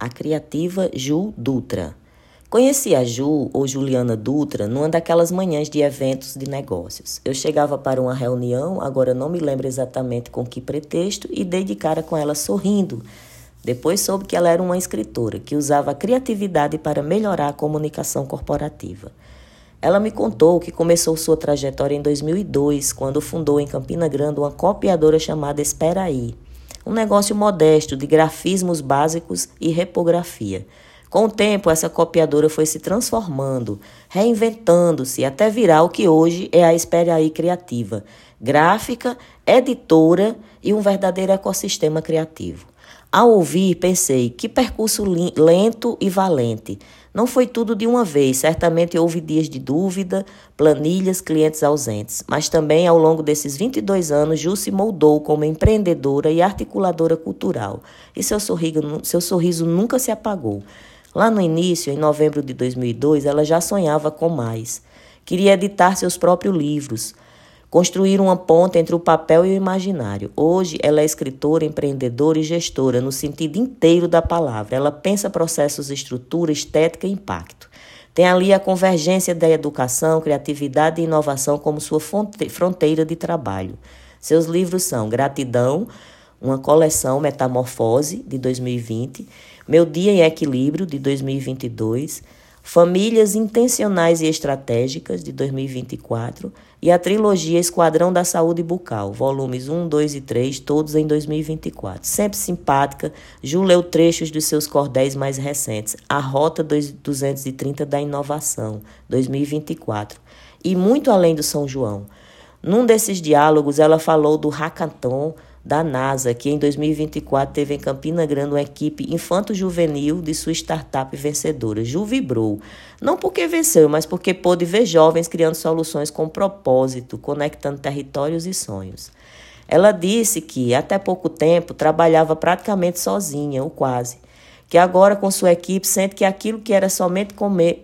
a criativa Ju Dutra. Conheci a Ju, ou Juliana Dutra, numa daquelas manhãs de eventos de negócios. Eu chegava para uma reunião, agora não me lembro exatamente com que pretexto, e dei de cara com ela sorrindo. Depois soube que ela era uma escritora, que usava a criatividade para melhorar a comunicação corporativa. Ela me contou que começou sua trajetória em 2002, quando fundou em Campina Grande uma copiadora chamada Espera Aí, um negócio modesto de grafismos básicos e repografia. Com o tempo, essa copiadora foi se transformando, reinventando-se, até virar o que hoje é a Espera Aí Criativa, gráfica, editora e um verdadeiro ecossistema criativo. Ao ouvir, pensei, que percurso lento e valente. Não foi tudo de uma vez, certamente houve dias de dúvida, planilhas, clientes ausentes. Mas também, ao longo desses 22 anos, Ju se moldou como empreendedora e articuladora cultural. E seu sorriso nunca se apagou. Lá no início, em novembro de 2002, ela já sonhava com mais. Queria editar seus próprios livros, construir uma ponte entre o papel e o imaginário. Hoje, ela é escritora, empreendedora e gestora, no sentido inteiro da palavra. Ela pensa processos, estrutura, estética e impacto. Tem ali a convergência da educação, criatividade e inovação como sua fronteira de trabalho. Seus livros são Gratidão, uma coleção, Metamorfose, de 2020, Meu Dia em Equilíbrio, de 2022, Famílias Intencionais e Estratégicas, de 2024, e a trilogia Esquadrão da Saúde Bucal, volumes 1, 2 e 3, todos em 2024. Sempre simpática, Ju leu trechos dos seus cordéis mais recentes, A Rota 230 da Inovação, 2024, e Muito Além do São João. Num desses diálogos, ela falou do hackathon da NASA, que em 2024 teve em Campina Grande uma equipe infanto-juvenil de sua startup vencedora. Ju vibrou, não porque venceu, mas porque pôde ver jovens criando soluções com propósito, conectando territórios e sonhos. Ela disse que, até pouco tempo, trabalhava praticamente sozinha, ou quase, que agora com sua equipe sente que aquilo que era somente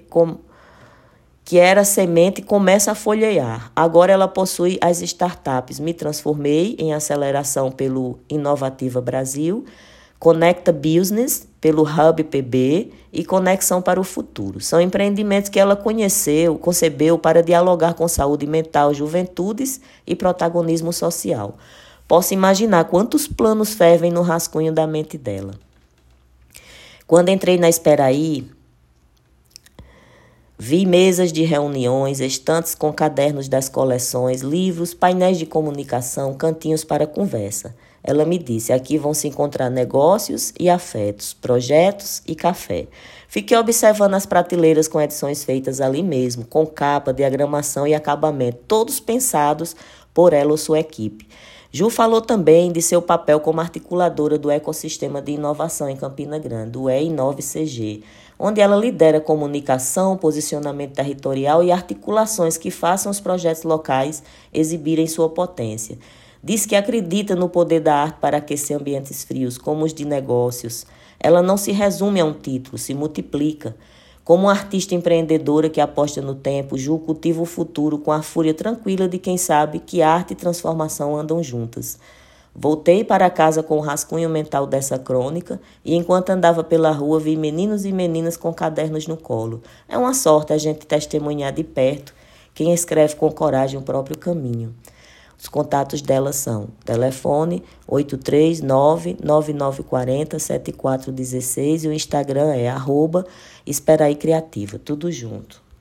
que era semente, começa a folhear. Agora ela possui as startups Me Transformei, em aceleração pelo Inovativa Brasil, Conecta Business, pelo Hub PB e Conexão para o Futuro. São empreendimentos que ela concebeu para dialogar com saúde mental, juventudes e protagonismo social. Posso imaginar quantos planos fervem no rascunho da mente dela. Quando entrei na Espera Aí, vi mesas de reuniões, estantes com cadernos das coleções, livros, painéis de comunicação, cantinhos para conversa. Ela me disse, aqui vão se encontrar negócios e afetos, projetos e café. Fiquei observando as prateleiras com edições feitas ali mesmo, com capa, diagramação e acabamento, todos pensados por ela ou sua equipe. Ju falou também de seu papel como articuladora do ecossistema de inovação em Campina Grande, o E9CG, onde ela lidera comunicação, posicionamento territorial e articulações que façam os projetos locais exibirem sua potência. Diz que acredita no poder da arte para aquecer ambientes frios, como os de negócios. Ela não se resume a um título, se multiplica. Como uma artista empreendedora que aposta no tempo, Ju cultiva o futuro com a fúria tranquila de quem sabe que arte e transformação andam juntas. Voltei para casa com o rascunho mental dessa crônica e, enquanto andava pela rua, vi meninos e meninas com cadernos no colo. É uma sorte a gente testemunhar de perto quem escreve com coragem o próprio caminho. Os contatos dela são telefone 839-9940-7416 e o Instagram é @esperaicriativa, tudo junto.